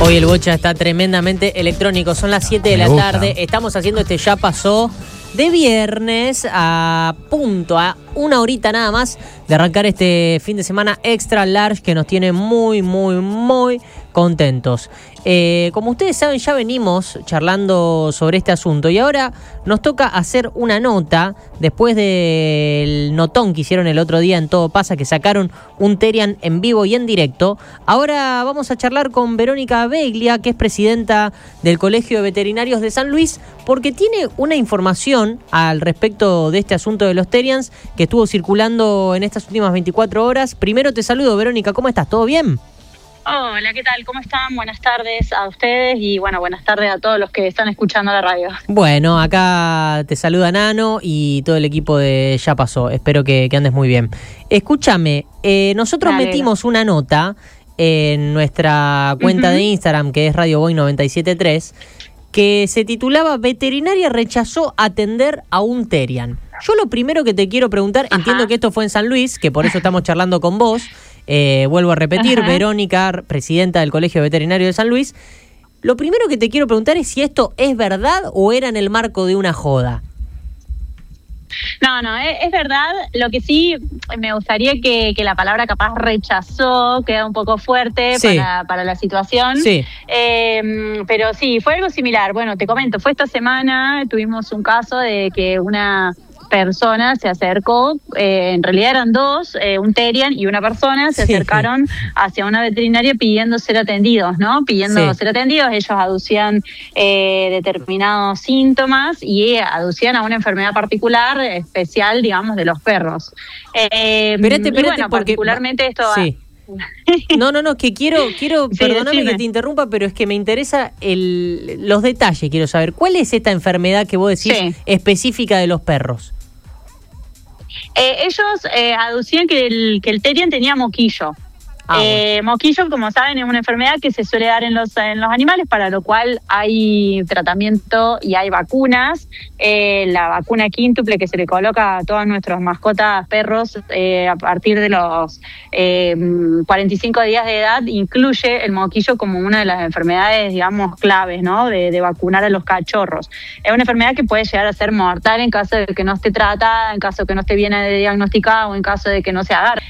Hoy el Bocha está tremendamente electrónico. Son las 7 de la tarde. Estamos haciendo este Ya Pasó de viernes a punto, a una horita nada más de arrancar este fin de semana extra large que nos tiene muy contentos. Como ustedes saben, ya venimos charlando sobre este asunto y ahora nos toca hacer una nota después del notón que hicieron el otro día en Todo Pasa, que sacaron un Terian en vivo y en directo. Ahora vamos a charlar con Verónica Beglia, que es presidenta del Colegio de Veterinarios de San Luis, porque tiene una información al respecto de este asunto de los Terians que estuvo circulando en estas últimas 24 horas. Primero te saludo, Verónica, ¿cómo estás? ¿Todo bien? Hola, ¿qué tal? ¿Cómo están? Buenas tardes a ustedes y buenas tardes a todos los que están escuchando la radio. Bueno, acá te saluda Nano y todo el equipo de Ya Pasó. Espero que andes muy bien. Escúchame, nosotros metimos una nota en nuestra cuenta de Instagram, que es Radio Boy 973, que se titulaba Veterinaria rechazó atender a un Terian. Yo lo primero que te quiero preguntar, entiendo que esto fue en San Luis, que por eso estamos charlando con vos. Vuelvo a repetir, Verónica, presidenta del Colegio Veterinario de San Luis. Lo primero que te quiero preguntar es si esto es verdad o era en el marco de una joda. No, es verdad. Lo que sí me gustaría que la palabra capaz rechazó queda un poco fuerte para la situación. Sí. Pero sí, fue algo similar. Bueno, te comento, fue esta semana, tuvimos un caso de que una persona se acercó, en realidad eran dos, un Terian y una persona, se acercaron hacia una veterinaria pidiendo ser atendidos, ¿no? Ser atendidos, ellos aducían determinados síntomas y aducían a una enfermedad particular, especial, digamos, de los perros. Espérate, bueno, particularmente esto... Sí. No, que quiero perdóname que te interrumpa, pero es que me interesa los detalles, quiero saber. ¿Cuál es esta enfermedad que vos decís específica de los perros? Ellos aducían que el Terian tenía moquillo. Moquillo, como saben, es una enfermedad que se suele dar en los animales, para lo cual hay tratamiento y hay vacunas. La vacuna quíntuple que se le coloca a todas nuestras mascotas perros a partir de los 45 días de edad incluye el moquillo como una de las enfermedades, digamos, claves, ¿no? De vacunar a los cachorros. Es una enfermedad que puede llegar a ser mortal en caso de que no esté tratada, en caso de que no esté bien diagnosticada o en caso de que no se agarre.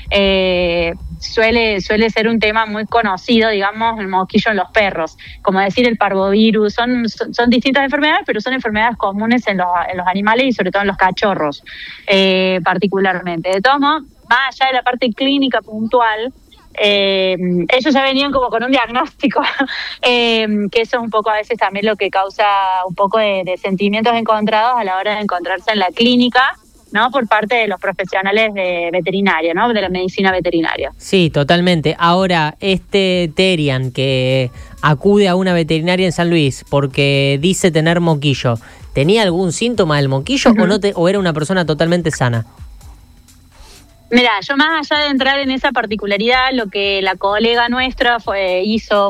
Suele ser un tema muy conocido, digamos, el moquillo en los perros, como decir el parvovirus. Son distintas enfermedades, pero son enfermedades comunes en los animales y sobre todo en los cachorros, particularmente. De todos modos, más allá de la parte clínica puntual, ellos ya venían como con un diagnóstico, que eso es un poco a veces también lo que causa un poco de sentimientos encontrados a la hora de encontrarse en la clínica, ¿no? Por parte de los profesionales de veterinaria, ¿no? De la medicina veterinaria. Sí, totalmente. Ahora, este Terian que acude a una veterinaria en San Luis porque dice tener moquillo, ¿tenía algún síntoma del moquillo o era una persona totalmente sana? Mirá, yo más allá de entrar en esa particularidad, lo que la colega nuestra hizo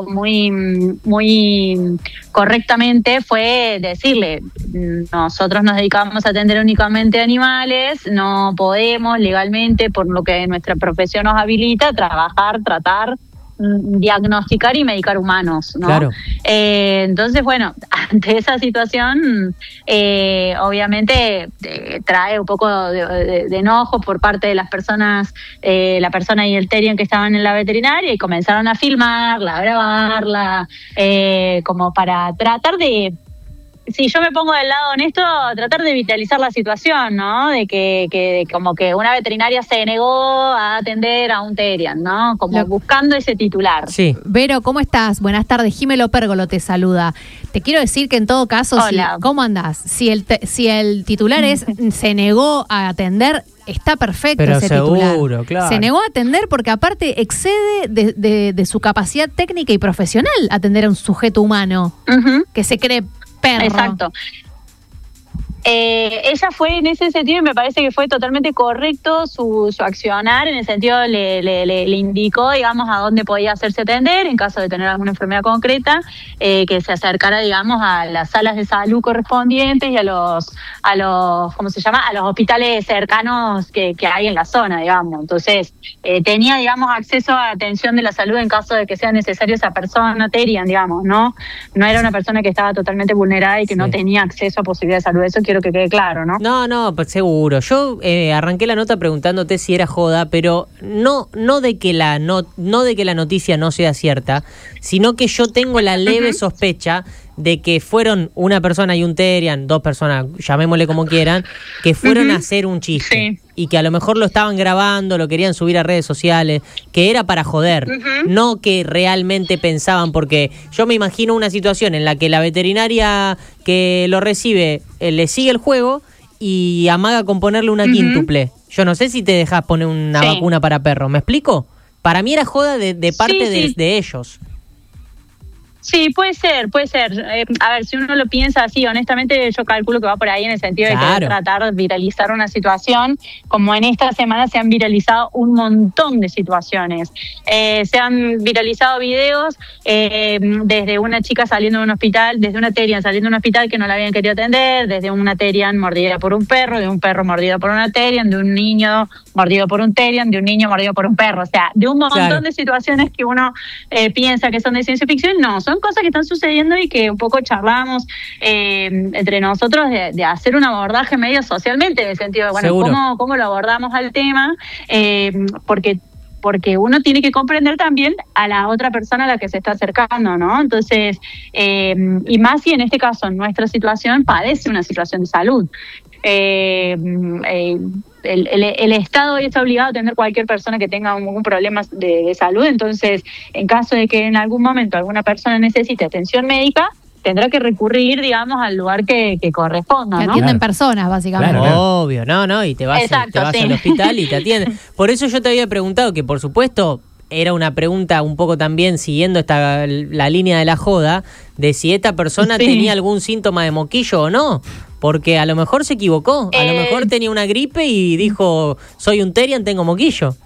muy correctamente fue decirle: nosotros nos dedicamos a atender únicamente animales, no podemos legalmente, por lo que nuestra profesión nos habilita, trabajar, tratar, diagnosticar y medicar humanos, ¿no? Claro. Entonces, bueno, ante esa situación, obviamente trae un poco de enojo por parte de las personas, la persona y el Terian que estaban en la veterinaria, y comenzaron a filmarla, a grabarla, como para tratar de... Si yo me pongo del lado honesto, tratar de vitalizar la situación, ¿no? De que como que una veterinaria se negó a atender a un Terian, ¿no? Como buscando ese titular. Sí. Vero, ¿cómo estás? Buenas tardes. Jimelo Pérgolo te saluda. Te quiero decir que en todo caso, ¿cómo andás? Si el titular se negó a atender, está perfecto. Pero ese seguro, titular. Claro. Se negó a atender porque aparte excede de su capacidad técnica y profesional atender a un sujeto humano que se cree perro. Exacto. Ella fue en ese sentido y me parece que fue totalmente correcto su accionar, en el sentido le indicó, digamos, a dónde podía hacerse atender en caso de tener alguna enfermedad concreta, que se acercara, digamos, a las salas de salud correspondientes y a los ¿cómo se llama? A los hospitales cercanos que hay en la zona, digamos. Entonces, tenía, digamos, acceso a atención de la salud en caso de que sea necesario esa persona, Terian, digamos, ¿no? No era una persona que estaba totalmente vulnerada y que no tenía acceso a posibilidades de salud. Eso quiero que quede claro, ¿no? No, pues seguro. Yo arranqué la nota preguntándote si era joda, pero no de que la noticia no sea cierta, sino que yo tengo la leve sospecha de que fueron una persona y un Terian, dos personas, llamémosle como quieran, que fueron a hacer un chiste. Y que a lo mejor lo estaban grabando, lo querían subir a redes sociales, que era para joder, no que realmente pensaban, porque yo me imagino una situación en la que la veterinaria que lo recibe le sigue el juego y amaga con ponerle una quíntuple. Yo no sé si te dejas poner una vacuna para perros, ¿me explico? Para mí era joda de parte de ellos. Sí, puede ser. A ver, si uno lo piensa así, honestamente yo calculo que va por ahí en el sentido de querer tratar de viralizar una situación. Como en esta semana se han viralizado un montón de situaciones. Se han viralizado videos desde una chica saliendo de un hospital, desde una Terian saliendo de un hospital que no la habían querido atender, desde una Terian mordida por un perro, de un perro mordido por una Terian, de un niño mordido por un Terian, de un niño mordido por un perro. O sea, de un montón de situaciones que uno piensa que son de ciencia ficción, no, son cosas que están sucediendo y que un poco charlamos entre nosotros de hacer un abordaje medio socialmente, en el sentido de, bueno, ¿cómo lo abordamos al tema? Porque uno tiene que comprender también a la otra persona a la que se está acercando, ¿no? Entonces, y más si en este caso nuestra situación padece una situación de salud. El Estado hoy está obligado a atender cualquier persona que tenga algún problema de salud. Entonces, en caso de que en algún momento alguna persona necesite atención médica, tendrá que recurrir, digamos, al lugar que corresponda, ¿no? Que atienden personas, básicamente. Obvio, no, y te vas al hospital y te atienden. Por eso yo te había preguntado, que por supuesto era una pregunta un poco también siguiendo la línea de la joda, de si esta persona tenía algún síntoma de moquillo o no. Porque a lo mejor se equivocó, a lo mejor tenía una gripe y dijo, soy un Terian, tengo moquillo.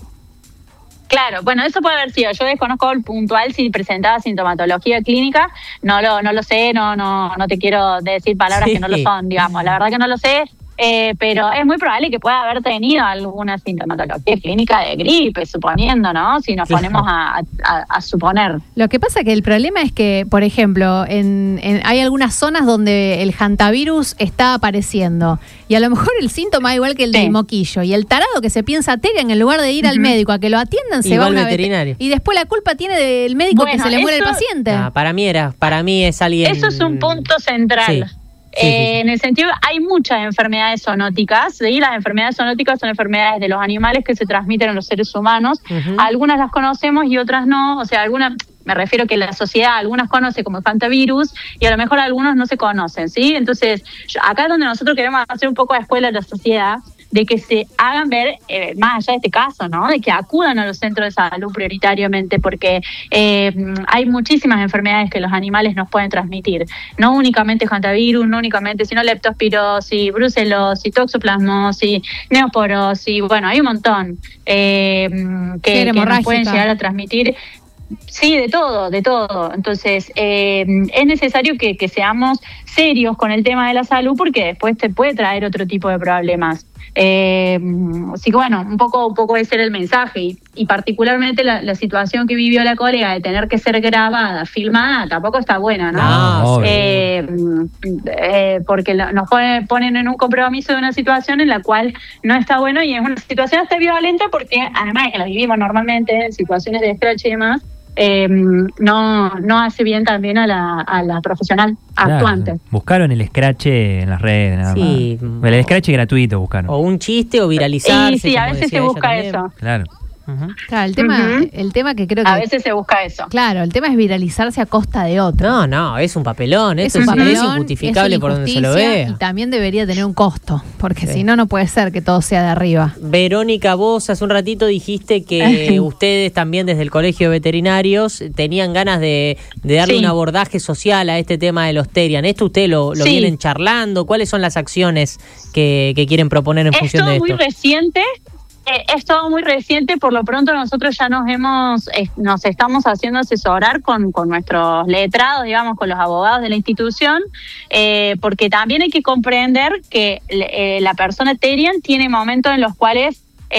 Claro, bueno, eso puede haber sido. Yo desconozco el puntual si presentaba sintomatología clínica, no lo sé, no te quiero decir palabras que no lo son, digamos, la verdad que no lo sé. Pero es muy probable que pueda haber tenido alguna sintomatología clínica de gripe, suponiendo, ¿no? Si nos ponemos a suponer. Lo que pasa que el problema es que, por ejemplo, hay algunas zonas donde el hantavirus está apareciendo y a lo mejor el síntoma es igual que el del moquillo, y el tarado que se piensa Terian, en lugar de ir al médico a que lo atiendan, se va a una veterinaria. Y después la culpa tiene del médico que se le muere el paciente. Para mí es alguien... Eso es un punto central. Sí. En el sentido, hay muchas enfermedades zoonóticas, ¿sí? Las enfermedades zoonóticas son enfermedades de los animales que se transmiten a los seres humanos. Algunas las conocemos y otras no. O sea, algunas, me refiero que la sociedad, algunas conoce como hantavirus y a lo mejor algunos no se conocen, ¿sí? Entonces, acá es donde nosotros queremos hacer un poco de escuela a la sociedad, de que se hagan ver, más allá de este caso, ¿no? De que acudan a los centros de salud prioritariamente, porque hay muchísimas enfermedades que los animales nos pueden transmitir. No únicamente hantavirus, no únicamente, sino leptospirosis, brucelosis, toxoplasmosis, neoporosis, bueno, hay un montón que nos pueden llegar a transmitir. Sí, de todo. Entonces, es necesario que seamos serios con el tema de la salud, porque después te puede traer otro tipo de problemas. Así que bueno, un poco ese era el mensaje, y particularmente la situación que vivió la colega de tener que ser grabada, filmada, tampoco está buena, ¿no? Porque nos ponen en un compromiso de una situación en la cual no está bueno, y es una situación hasta violenta, porque además que la vivimos normalmente en situaciones de scratch y demás. No hace bien también a la profesional actuante. Buscaron el scratch en las redes, nada más. El scratch gratuito buscaron. O un chiste o viralizarse. Sí, a veces se busca eso. Claro. Claro, el tema que creo que... A veces se busca eso. Claro, el tema es viralizarse a costa de otro. No, es un papelón. Esto es injustificable por donde se lo vea. Y también debería tener un costo, porque si no puede ser que todo sea de arriba. Verónica, vos hace un ratito dijiste que ustedes también desde el Colegio de Veterinarios tenían ganas de darle un abordaje social a este tema de los Therian. ¿Esto ustedes lo vienen charlando? ¿Cuáles son las acciones que quieren proponer en función de esto? Es todo muy reciente, por lo pronto nosotros ya nos estamos haciendo asesorar con nuestros letrados, digamos, con los abogados de la institución, porque también hay que comprender que la persona Therian tiene momentos en los cuales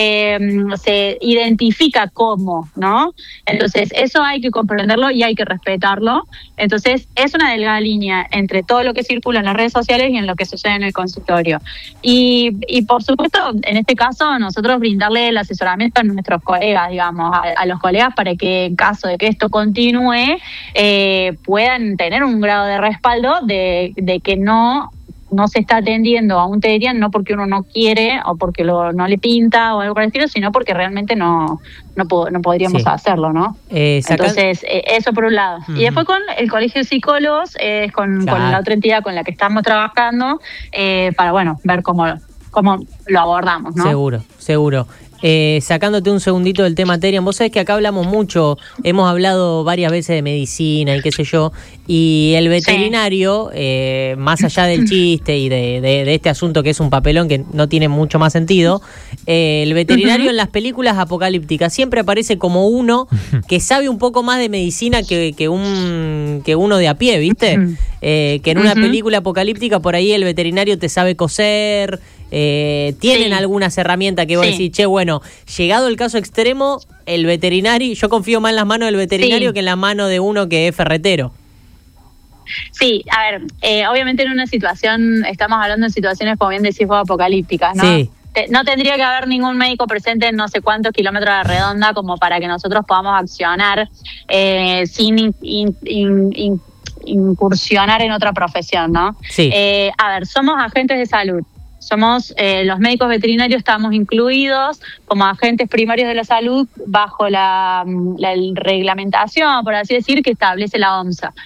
se identifica como, ¿no? Entonces, eso hay que comprenderlo y hay que respetarlo. Entonces, es una delgada línea entre todo lo que circula en las redes sociales y en lo que sucede en el consultorio. Y por supuesto, en este caso, nosotros brindarle el asesoramiento a nuestros colegas, digamos, a los colegas para que en caso de que esto continúe, puedan tener un grado de respaldo de que no se está atendiendo a un Therian no porque uno no quiere o porque no le pinta o algo por el estilo, sino porque realmente no podríamos hacerlo, ¿no? Entonces, eso por un lado. Y después con el Colegio de Psicólogos, con la otra entidad con la que estamos trabajando, para, ver cómo lo abordamos, ¿no? Seguro. Sacándote un segundito del tema Therian, vos sabés que acá hablamos mucho, hemos hablado varias veces de medicina y qué sé yo, y el veterinario, más allá del chiste y de este asunto que es un papelón que no tiene mucho más sentido, el veterinario en las películas apocalípticas siempre aparece como uno que sabe un poco más de medicina que uno de a pie, ¿viste? Que en una película apocalíptica por ahí el veterinario te sabe coser. Tienen algunas herramientas que vos decís, llegado el caso extremo, el veterinario, yo confío más en las manos del veterinario que en la mano de uno que es ferretero. Sí, a ver, obviamente en una situación, estamos hablando de situaciones, como bien decís vos, apocalípticas, ¿no? Sí. No tendría que haber ningún médico presente en no sé cuántos kilómetros a la redonda como para que nosotros podamos accionar sin incursionar en otra profesión, ¿no? Sí. A ver, somos agentes de salud. Somos los médicos veterinarios, estamos incluidos como agentes primarios de la salud bajo la reglamentación, por así decir, que establece la OMSA.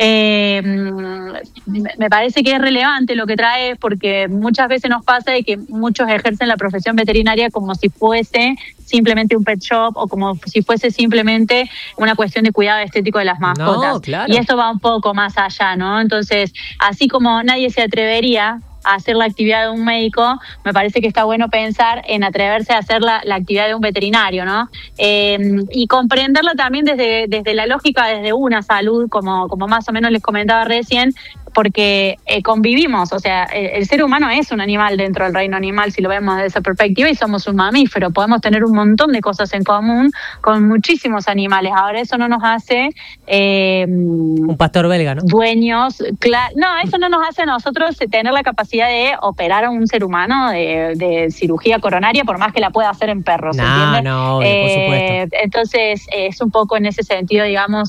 Me parece que es relevante lo que trae, porque muchas veces nos pasa de que muchos ejercen la profesión veterinaria como si fuese simplemente un pet shop o como si fuese simplemente una cuestión de cuidado estético de las mascotas. No, claro. Y esto va un poco más allá, ¿no? Entonces, así como nadie se atrevería a hacer la actividad de un médico, me parece que está bueno pensar en atreverse a hacer la actividad de un veterinario, ¿no? Y comprenderla también desde la lógica, desde una salud, como más o menos les comentaba recién, porque convivimos, o sea, el ser humano es un animal dentro del reino animal, si lo vemos desde esa perspectiva, y somos un mamífero, podemos tener un montón de cosas en común con muchísimos animales. Ahora, eso no nos hace un pastor belga, ¿no? Dueños, no, eso no nos hace a nosotros tener la capacidad de operar a un ser humano de cirugía coronaria, por más que la pueda hacer en perros, ¿entiendes? No, por supuesto. Entonces, es un poco en ese sentido, digamos,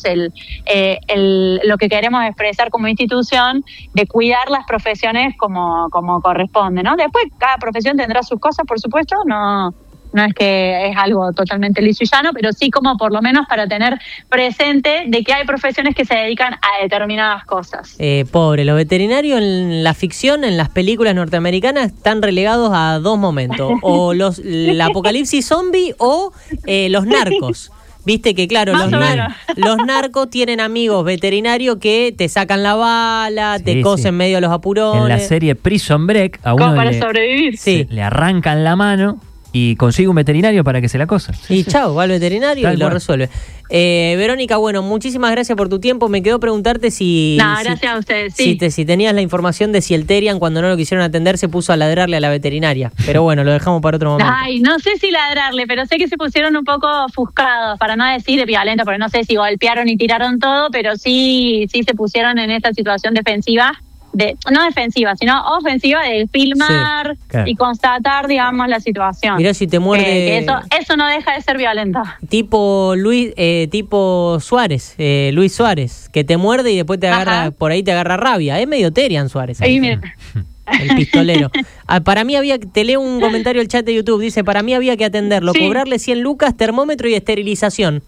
lo que queremos expresar como institución, de cuidar las profesiones como corresponde, ¿no? Después, cada profesión tendrá sus cosas, por supuesto, no es que es algo totalmente liso y llano, pero sí como por lo menos para tener presente de que hay profesiones que se dedican a determinadas cosas. Pobre, los veterinarios en la ficción, en las películas norteamericanas, están relegados a dos momentos, o el apocalipsis zombie o los narcos. Viste que, claro, los narcos tienen amigos veterinarios que te sacan la bala, te cosen medio a los apurones. En la serie Prison Break, a uno para sobrevivir. Le arrancan la mano y consigue un veterinario para que se la cosa. Y chao, va al veterinario y lo resuelve. Verónica, bueno, muchísimas gracias por tu tiempo. Me quedó preguntarte gracias a ustedes, sí. Si tenías la información de si el Therian, cuando no lo quisieron atender, se puso a ladrarle a la veterinaria. Pero bueno, lo dejamos para otro momento. Ay, no sé si ladrarle, pero sé que se pusieron un poco ofuscados, para no decir violento, porque no sé si golpearon y tiraron todo, pero sí se pusieron en esta situación defensiva. No defensiva, sino ofensiva, de filmar y constatar, digamos, la situación. Mirá si te muerde... que eso no deja de ser violento. Tipo Suárez, Luis Suárez, que te muerde y después te agarra, por ahí te agarra rabia. Es medio Therian Suárez. Ahí, mira. el pistolero. Para mí te leo un comentario del chat de YouTube, dice, para mí había que atenderlo, cobrarle 100 lucas, termómetro y esterilización.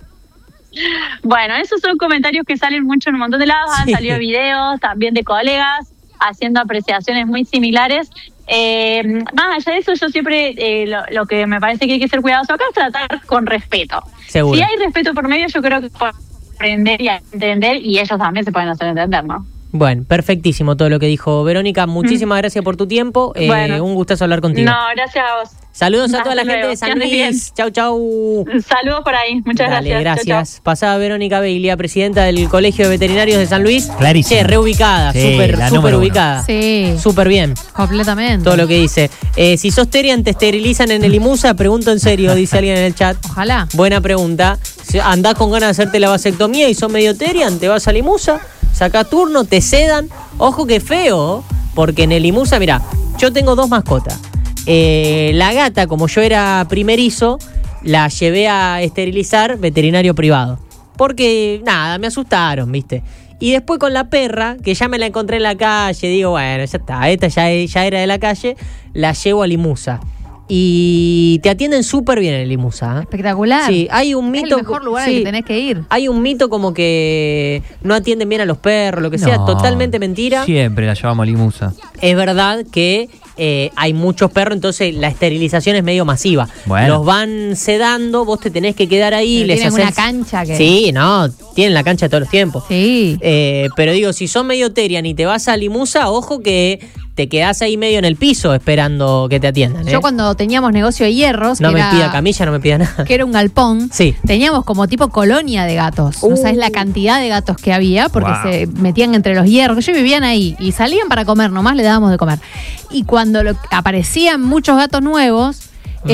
Bueno, esos son comentarios que salen mucho en un montón de lados, han salido videos también de colegas haciendo apreciaciones muy similares. Más allá de eso, yo siempre lo que me parece que hay que ser cuidadoso acá es tratar con respeto. Seguro. Si hay respeto por medio, yo creo que pueden aprender y entender, y ellos también se pueden hacer entender, ¿no? Bueno, perfectísimo todo lo que dijo Verónica. Muchísimas gracias por tu tiempo. Bueno, un gustazo hablar contigo. No, gracias a vos. Saludos a toda la gente de San Luis. Chau, chau. Saludos por ahí. Muchas gracias. Gracias. Chau, chau. Pasaba Verónica Beiglia, presidenta del Colegio de Veterinarios de San Luis. Clarísimo. Reubicada, súper ubicada. Sí. Súper bien. Completamente. Todo lo que dice. Si sos terian, ¿te esterilizan en el IMUSA? Pregunto en serio, dice alguien en el chat. Ojalá. Buena pregunta. Si andás con ganas de hacerte la vasectomía y sos medio terian, te vas al IMUSA, sacás turno, te sedan. Ojo que feo, porque en el IMUSA, mirá, yo tengo 2 mascotas. La gata, como yo era primerizo, la llevé a esterilizar veterinario privado. Porque, nada, me asustaron, ¿viste? Y después con la perra, que ya me la encontré en la calle, digo, bueno, ya está, esta ya era de la calle, la llevo al IMUSA. Y te atienden súper bien en el IMUSA. Espectacular. Sí, hay un mito. Es el mejor lugar al que tenés que ir. Hay un mito como que no atienden bien a los perros, lo que sea, totalmente mentira. Siempre la llevamos al IMUSA. Es verdad que hay muchos perros, entonces la esterilización es medio masiva. Bueno. Los van sedando, vos te tenés que quedar ahí. Pero tienen una cancha que... Sí, no, tienen la cancha todos los tiempos. Sí. Pero digo, si sos medio terian y te vas al IMUSA, ojo que te quedás ahí medio en el piso esperando que te atiendan. Yo cuando teníamos negocio de hierros... No me pida camilla, no me pida nada. Que era un galpón. Sí. Teníamos como tipo colonia de gatos. No sabes la cantidad de gatos que había porque se metían entre los hierros. Ellos vivían ahí y salían para comer, nomás le dábamos de comer. Y cuando aparecían muchos gatos nuevos,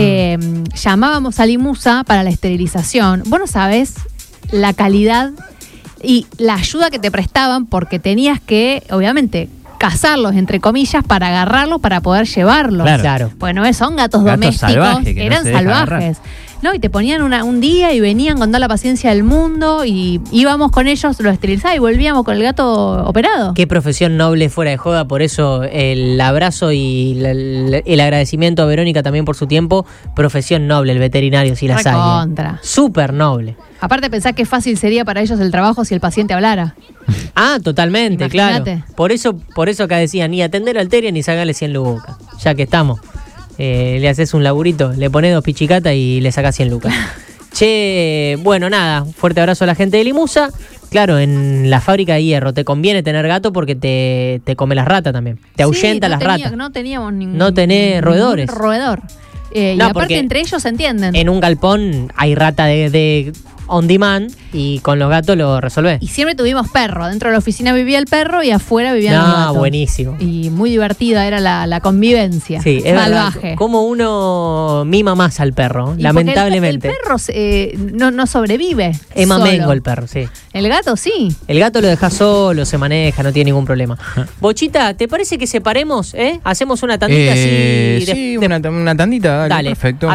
llamábamos al IMUSA para la esterilización. Vos no sabés la calidad y la ayuda que te prestaban porque tenías que, obviamente, cazarlos, entre comillas, para agarrarlos, para poder llevarlos. Claro. Bueno, son gatos domésticos, salvajes, que eran no se dejan salvajes. ¿No? Y te ponían un día y venían con toda la paciencia del mundo y íbamos con ellos, los esterilizábamos y volvíamos con el gato operado. Qué profesión noble, fuera de joda, por eso el abrazo y el agradecimiento a Verónica también por su tiempo. Profesión noble, el veterinario, si las hay. Recontra. Súper noble. Aparte pensá qué fácil sería para ellos el trabajo si el paciente hablara. Ah, totalmente, Imagínate. claro. Por eso acá decían, ni atender al terian ni sacarle 100 lucas. Ya que estamos. Le haces un laburito, le pones 2 pichicatas y le sacás 100 lucas. Che, bueno, nada, fuerte abrazo a la gente de IMUSA. Claro, en la fábrica de hierro te conviene tener gato porque te come las ratas también. Te ahuyenta las ratas. No teníamos ningún... No tenés roedores. Roedor. Y No, aparte porque entre ellos se entienden. En un galpón hay rata de on demand y con los gatos lo resolvés. Y siempre tuvimos perro. Dentro de la oficina vivía el perro y afuera vivían los gatos. Buenísimo. Y muy divertida era la convivencia. Sí, es salvaje. verdad. Como uno mima más al perro, Y lamentablemente. El perro no sobrevive. Es solo. mamengo el perro, sí. El gato sí. El gato lo deja solo, se maneja, no tiene ningún problema. Bochita, ¿te parece que separemos? Hacemos una tandita así. Sí, una tandita, dale, perfecto.